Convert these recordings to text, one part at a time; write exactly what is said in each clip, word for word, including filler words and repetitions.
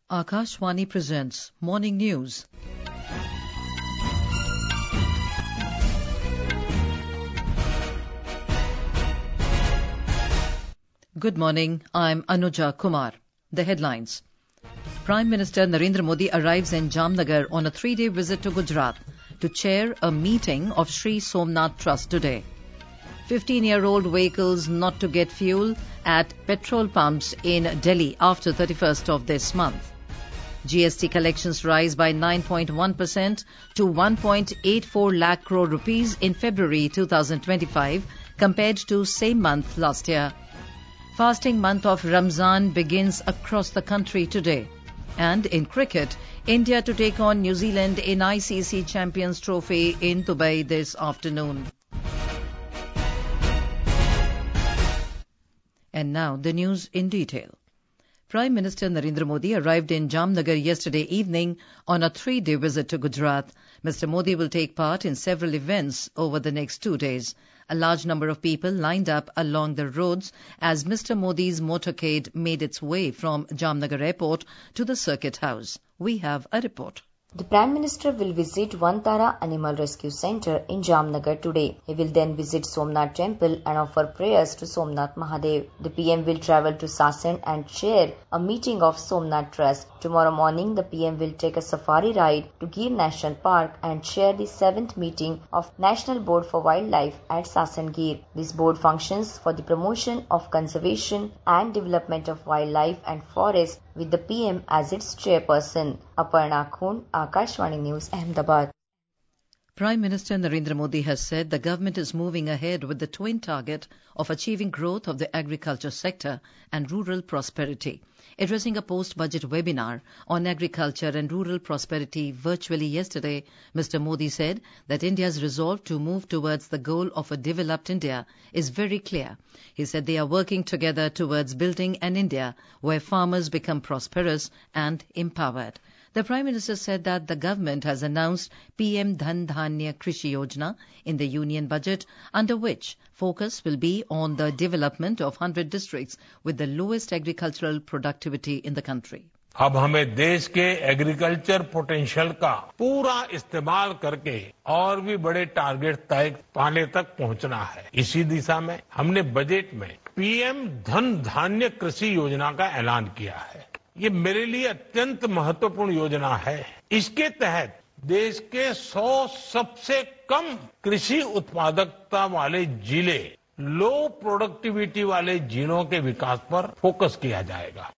Akashvani presents Morning News. Good morning, I'm Anuja Kumar. The headlines. Prime Minister Narendra Modi arrives in Jamnagar on a three-day visit to Gujarat to chair a meeting of Sri Somnath Trust today. fifteen-year-old vehicles not to get fuel at petrol pumps in Delhi after thirty-first of this month. G S T collections rise by nine point one percent to one point eight four lakh crore rupees in February two thousand twenty-five compared to same month last year. Fasting month of Ramzan begins across the country today. And in cricket, India to take on New Zealand in I C C Champions Trophy in Dubai this afternoon. And now the news in detail. Prime Minister Narendra Modi arrived in Jamnagar yesterday evening on a three-day visit to Gujarat. Mister Modi will take part in several events over the next two days. A large number of people lined up along the roads as Mister Modi's motorcade made its way from Jamnagar Airport to the Circuit House. We have a report. The Prime Minister will visit Vantara Animal Rescue Centre in Jamnagar today. He will then visit Somnath Temple and offer prayers to Somnath Mahadev. The P M will travel to Sasan and chair a meeting of Somnath Trust. Tomorrow morning, the P M will take a safari ride to Gir National Park and chair the seventh meeting of National Board for Wildlife at Sasan Gir. This board functions for the promotion of conservation and development of wildlife and forest with the P M as its chairperson. Aparna Khun, Akashvani News, Ahmedabad. Prime Minister Narendra Modi has said the government is moving ahead with the twin target of achieving growth of the agriculture sector and rural prosperity. Addressing a post-budget webinar on agriculture and rural prosperity virtually yesterday, Mister Modi said that India's resolve to move towards the goal of a developed India is very clear. He said they are working together towards building an India where farmers become prosperous and empowered. The Prime Minister said that the government has announced P M Dhan Dhanya Krishi Yojana in the Union Budget, under which focus will be on the development of one hundred districts with the lowest agricultural productivity in the country. अब हमें देश के agriculture potential का पूरा इस्तेमाल करके और भी बड़े टारगेट तय पाने तक पहुंचना है. इसी दिशा में हमने बजट में पीएम धन धान्य कृषि योजना का ऐलान किया है. ये मेरे लिए अत्यंत महत्वपूर्ण योजना है. इसके तहत देश के सौ सबसे कम कृषि उत्पादकता वाले जिले, लो प्रोडक्टिविटी वाले जिलों के विकास पर फोकस किया जाएगा.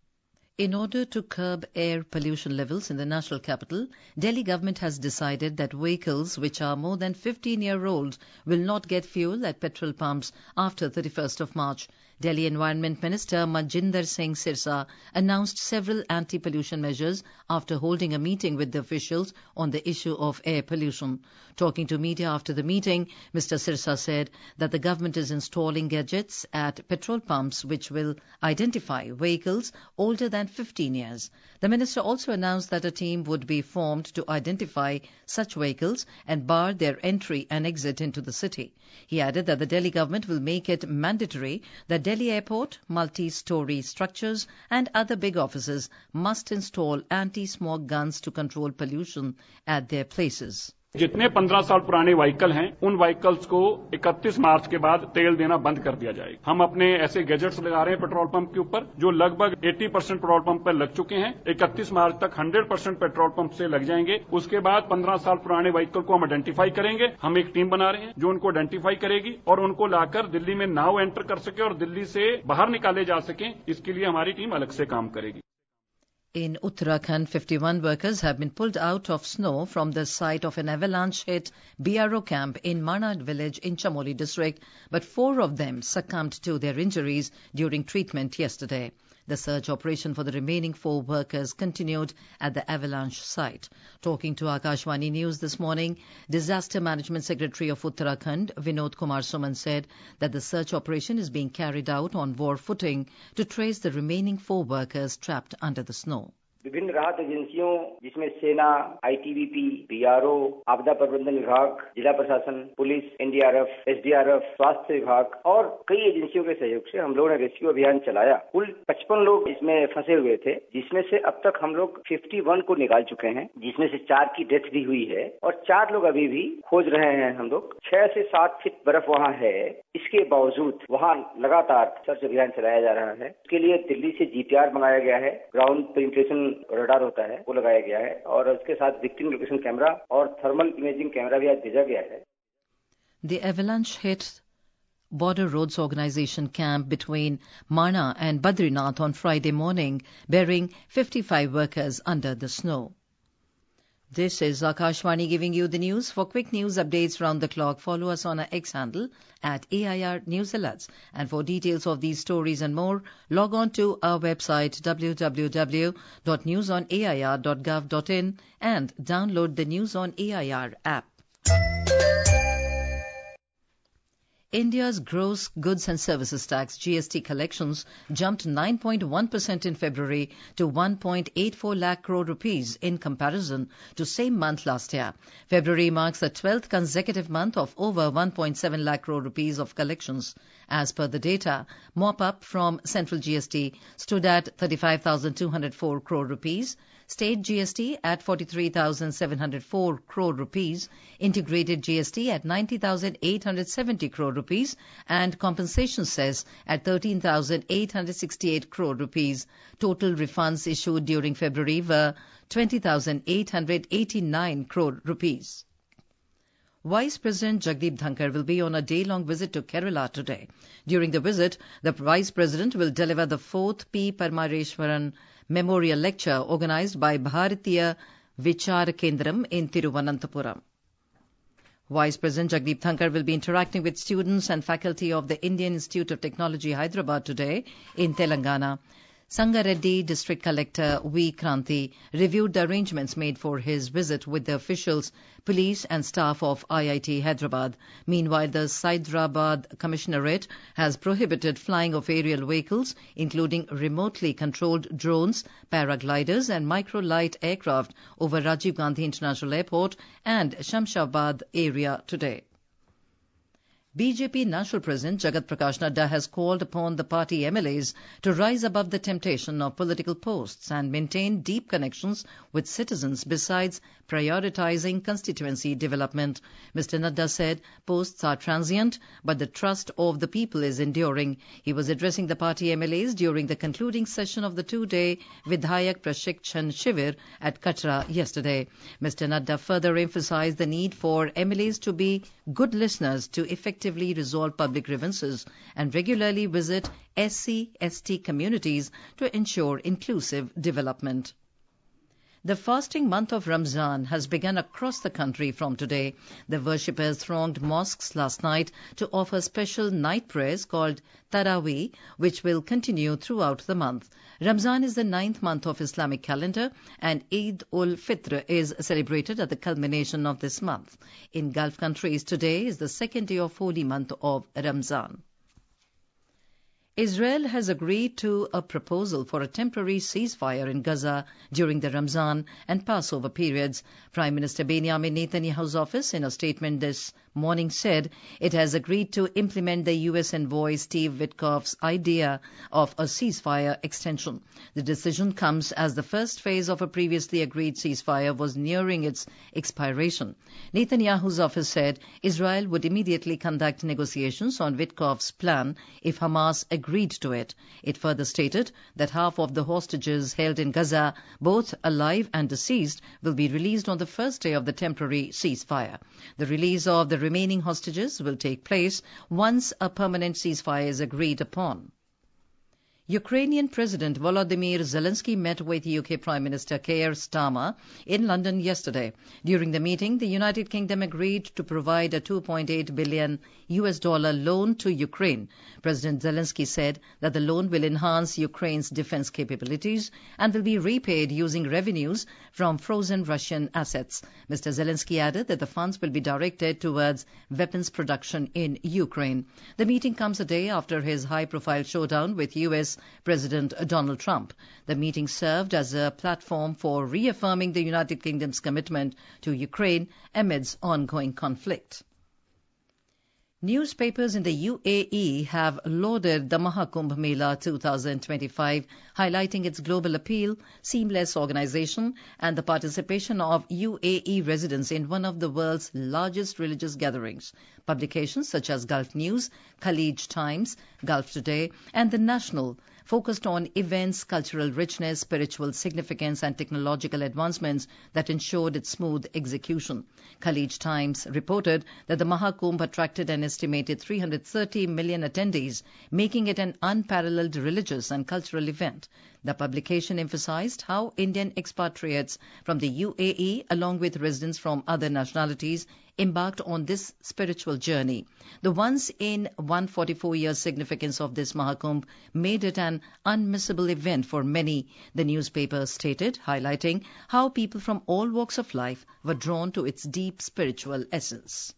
In order to curb air pollution levels in the national capital, Delhi government has decided that vehicles which are more than fifteen year old will not get fuel at petrol pumps after thirty-first of March. Delhi Environment Minister Manjinder Singh Sirsa announced several anti-pollution measures after holding a meeting with the officials on the issue of air pollution. Talking to media after the meeting, Mister Sirsa said that the government is installing gadgets at petrol pumps which will identify vehicles older than fifteen years. The minister also announced that a team would be formed to identify such vehicles and bar their entry and exit into the city. He added that the Delhi government will make it mandatory that Delhi Airport, multi-story structures and other big offices must install anti-smog guns to control pollution at their places. जितने पंद्रह साल पुराने vehicle हैं उन vehicles को इकतीस मार्च के बाद तेल देना बंद कर दिया जाएगा. हम अपने ऐसे गैजेट्स लगा रहे हैं पेट्रोल पंप के ऊपर जो लगभग अस्सी परसेंट पेट्रोल पंप पर लग चुके हैं. इकतीस मार्च तक सौ परसेंट पेट्रोल पंप से लग जाएंगे. उसके बाद पंद्रह साल पुराने व्हीकल को हम आइडेंटिफाई करेंगे. हम एक टीम बना रहे हैं जो उनको आइडेंटिफाई करेगी और उनको लाकर दिल्ली में नाव एंटर कर सके और दिल्ली से बाहर निकाले जा सके. इसके लिए हमारी टीम अलग से काम करेगी. In Uttarakhand, fifty-one workers have been pulled out of snow from the site of an avalanche-hit B R O camp in Marnad village in Chamoli district, but four of them succumbed to their injuries during treatment yesterday. The search operation for the remaining four workers continued at the avalanche site. Talking to Akashvani News this morning, Disaster Management Secretary of Uttarakhand, Vinod Kumar Suman, said that the search operation is being carried out on war footing to trace the remaining four workers trapped under the snow. विभिन्न राहत एजेंसियों जिसमें सेना, ITBP, BRO, आपदा प्रबंधन विभाग, जिला प्रशासन, पुलिस, एनडीआरएफ, एसडीआरएफ, स्वास्थ्य विभाग और कई एजेंसियों के सहयोग से हम लोगों ने रेस्क्यू अभियान चलाया। कुल पचपन लोग इसमें फंसे हुए थे, जिसमें से अब तक हम लोग इक्यावन को निकाल चुके हैं, जिसमें से चार की डेथ भी हुई है और चार लोग अभी भी खोज रहे हैं। हम लोग छह से सात फीट बर्फ वहाँ है, इसके बावजूद वहाँ लगातार सर्च अभियान चलाया जा रहा है। इसके लिए दिल्ली से जीपीआर मंगाया गया है, ग्राउंड पेनिट्रेशन रडार होता है वो लगाया गया है और उसके साथ विक्टिम लोकेशन कैमरा और थर्मल इमेजिंग कैमरा भी आज भेजा गया है। The avalanche hit Border Roads Organization camp between Mana and Badrinath on Friday morning, burying fifty-five workers under the snow. This is Akashvani giving you the news. For quick news updates round the clock, follow us on our X handle at A I R News Alerts. And for details of these stories and more, log on to our website w w w dot news on a i r dot gov dot in and download the News on A I R app. India's gross goods and services tax G S T collections jumped nine point one percent in February to one point eight four lakh crore rupees in comparison to same month last year. February marks the twelfth consecutive month of over one point seven lakh crore rupees of collections. As per the data, mop up from central G S T stood at thirty-five thousand two hundred four crore rupees, state G S T at forty-three thousand seven hundred four crore rupees, integrated G S T at ninety thousand eight hundred seventy crore rupees, and compensation cess at thirteen thousand eight hundred sixty-eight crore rupees. Total refunds issued during February were twenty thousand eight hundred eighty-nine crore rupees. Vice President Jagdeep Dhankar will be on a day-long visit to Kerala today. During the visit, the Vice President will deliver the fourth P. Paramareshwaran Memorial Lecture organized by Bharatiya Vichar Kendram in Thiruvananthapuram. Vice President Jagdeep Dhankar will be interacting with students and faculty of the Indian Institute of Technology, Hyderabad today in Telangana. Sangareddy District Collector V. Kranti reviewed the arrangements made for his visit with the officials, police and staff of I I T Hyderabad. Meanwhile, the Hyderabad Commissionerate has prohibited flying of aerial vehicles, including remotely controlled drones, paragliders and micro-light aircraft over Rajiv Gandhi International Airport and Shamshabad area today. B J P National President Jagat Prakash Nadda has called upon the party M L As to rise above the temptation of political posts and maintain deep connections with citizens besides prioritizing constituency development. Mister Nadda said posts are transient, but the trust of the people is enduring. He was addressing the party M L As during the concluding session of the two-day Vidhayak Prashikshan Shivir at Katra yesterday. Mister Nadda further emphasized the need for M L As to be good listeners to effectively resolve public grievances and regularly visit S C S T communities to ensure inclusive development. The fasting month of Ramzan has begun across the country from today. The worshippers thronged mosques last night to offer special night prayers called Taraweeh, which will continue throughout the month. Ramzan is the ninth month of Islamic calendar, and Eid ul-Fitr is celebrated at the culmination of this month. In Gulf countries, today is the second day of holy month of Ramzan. Israel has agreed to a proposal for a temporary ceasefire in Gaza during the Ramzan and Passover periods. Prime Minister Benjamin Netanyahu's office, in a statement this morning, said it has agreed to implement the U S envoy Steve Witkoff's idea of a ceasefire extension. The decision comes as the first phase of a previously agreed ceasefire was nearing its expiration. Netanyahu's office said Israel would immediately conduct negotiations on Witkoff's plan if Hamas agreed to it. It further stated that half of the hostages held in Gaza, both alive and deceased, will be released on the first day of the temporary ceasefire. The release of the remaining hostages will take place once a permanent ceasefire is agreed upon. Ukrainian President Volodymyr Zelensky met with U K Prime Minister Keir Starmer in London yesterday. During the meeting, the United Kingdom agreed to provide a two point eight billion U S dollar loan to Ukraine. President Zelensky said that the loan will enhance Ukraine's defense capabilities and will be repaid using revenues from frozen Russian assets. Mister Zelensky added that the funds will be directed towards weapons production in Ukraine. The meeting comes a day after his high-profile showdown with U S President Donald Trump. The meeting served as a platform for reaffirming the United Kingdom's commitment to Ukraine amidst ongoing conflict. Newspapers in the U A E have lauded the Mahakumbh Mela twenty twenty-five, highlighting its global appeal, seamless organization, and the participation of U A E residents in one of the world's largest religious gatherings. Publications such as Gulf News, Khalij Times, Gulf Today, and The National focused on events, cultural richness, spiritual significance, and technological advancements that ensured its smooth execution. Khalij Times reported that the Mahakumbh attracted an estimated three hundred thirty million attendees, making it an unparalleled religious and cultural event. The publication emphasized how Indian expatriates from the U A E, along with residents from other nationalities, embarked on this spiritual journey. The once in one hundred forty-four year significance of this Mahakumbh made it an unmissable event for many, the newspaper stated, highlighting how people from all walks of life were drawn to its deep spiritual essence.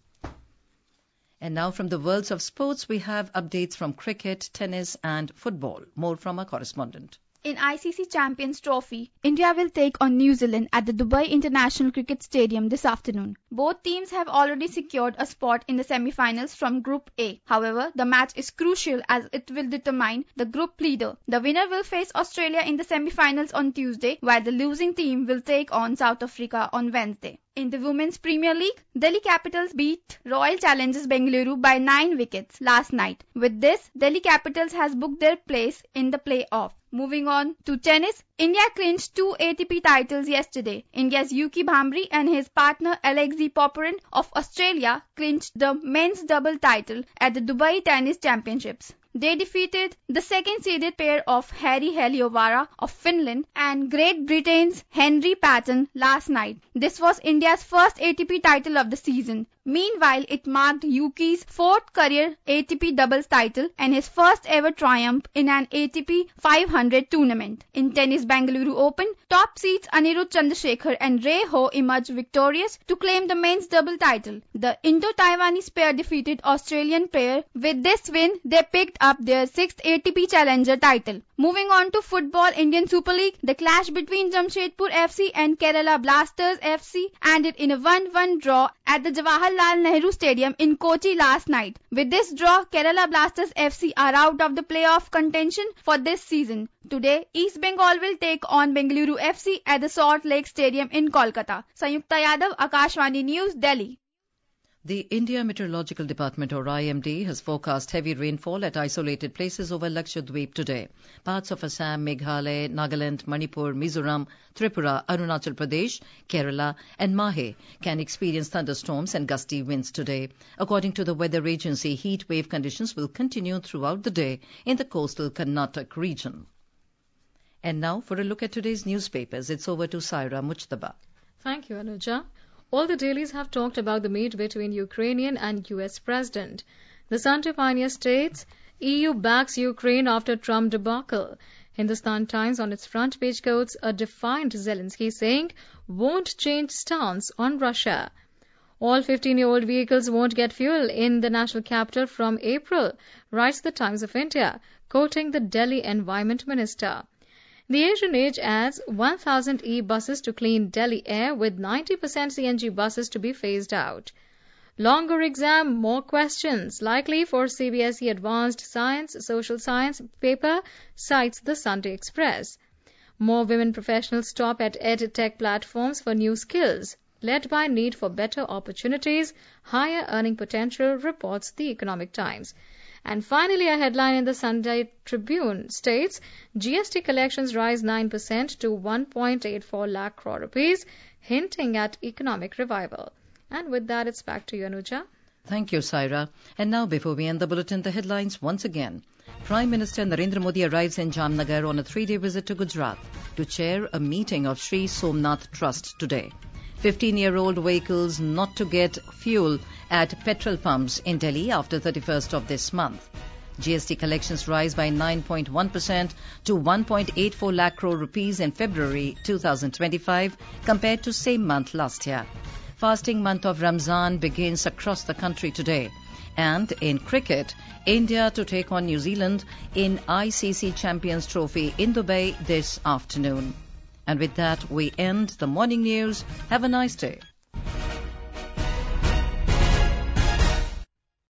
And now from the worlds of sports, we have updates from cricket, tennis and football. More from our correspondent. In I C C Champions Trophy, India will take on New Zealand at the Dubai International Cricket Stadium this afternoon. Both teams have already secured a spot in the semi-finals from Group A. However, the match is crucial as it will determine the group leader. The winner will face Australia in the semi-finals on Tuesday, while the losing team will take on South Africa on Wednesday. In the Women's Premier League, Delhi Capitals beat Royal Challengers Bengaluru by nine wickets last night. With this, Delhi Capitals has booked their place in the play-off. Moving on to tennis, India clinched two A T P titles yesterday. India's Yuki Bhambre and his partner Alexei Popyrin of Australia clinched the men's double title at the Dubai Tennis Championships. They defeated the second-seeded pair of Harri Heliövaara of Finland and Great Britain's Henry Patton last night. This was India's first A T P title of the season. Meanwhile, it marked Yuki's fourth career A T P doubles title and his first ever triumph in an A T P five hundred tournament. In tennis Bengaluru Open, top seeds Anirudh Chandrasekhar and Ray Ho emerged victorious to claim the men's double title. The Indo-Taiwanese pair defeated Australian pair. With this win, they picked up their sixth A T P Challenger title. Moving on to football, Indian Super League, the clash between Jamshedpur F C and Kerala Blasters F C ended in a one one draw at the Jawaharlal Nehru Stadium in Kochi last night. With this draw, Kerala Blasters F C are out of the playoff contention for this season. Today, East Bengal will take on Bengaluru F C at the Salt Lake Stadium in Kolkata. Sanyukta Yadav, Akashvani News, Delhi. The India Meteorological Department, or I M D, has forecast heavy rainfall at isolated places over Lakshadweep today. Parts of Assam, Meghalaya, Nagaland, Manipur, Mizoram, Tripura, Arunachal Pradesh, Kerala and Mahe can experience thunderstorms and gusty winds today. According to the weather agency, heat wave conditions will continue throughout the day in the coastal Karnataka region. And now for a look at today's newspapers, it's over to Saira Mujtaba. Thank you, Anuja. All the dailies have talked about the meet between Ukrainian and U S President. The Sunday Pioneer states, E U backs Ukraine after Trump debacle. Hindustan Times on its front page quotes a defiant Zelensky saying, won't change stance on Russia. All fifteen-year-old vehicles won't get fuel in the national capital from April, writes the Times of India, quoting the Delhi Environment Minister. The Asian Age adds one thousand e-buses to clean Delhi air with ninety percent C N G buses to be phased out. Longer exam, more questions, likely for C B S E Advanced Science, Social Science paper, cites the Sunday Express. More women professionals stop at ed-tech platforms for new skills, led by need for better opportunities, higher earning potential, reports the Economic Times. And finally, a headline in the Sunday Tribune states, G S T collections rise nine percent to one point eight four lakh crore rupees, hinting at economic revival. And with that, it's back to you, Anuja. Thank you, Saira. And now, before we end the bulletin, the headlines once again. Prime Minister Narendra Modi arrives in Jamnagar on a three-day visit to Gujarat to chair a meeting of Sri Somnath Trust today. fifteen-year-old vehicles not to get fuel at petrol pumps in Delhi after thirty-first of this month. G S T collections rise by nine point one percent to one point eight four lakh crore rupees in February two thousand twenty-five compared to same month last year. Fasting month of Ramzan begins across the country today. And in cricket, India to take on New Zealand in I C C Champions Trophy in Dubai this afternoon. And with that, we end the morning news. Have a nice day.